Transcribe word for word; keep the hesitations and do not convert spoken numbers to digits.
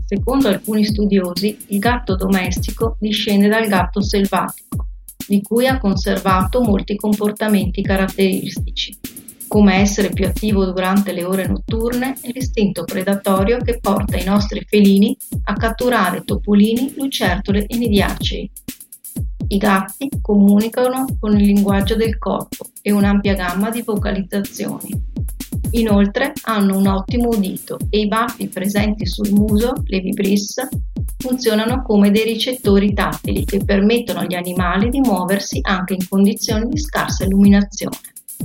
Secondo alcuni studiosi, il gatto domestico discende dal gatto selvatico, di cui ha conservato molti comportamenti caratteristici, come essere più attivo durante le ore notturne e l'istinto predatorio che porta i nostri felini a catturare topolini, lucertole e nidiacei. I gatti comunicano con il linguaggio del corpo e un'ampia gamma di vocalizzazioni. Inoltre hanno un ottimo udito e i baffi presenti sul muso, le vibris, funzionano come dei ricettori tattili che permettono agli animali di muoversi anche in condizioni di scarsa illuminazione.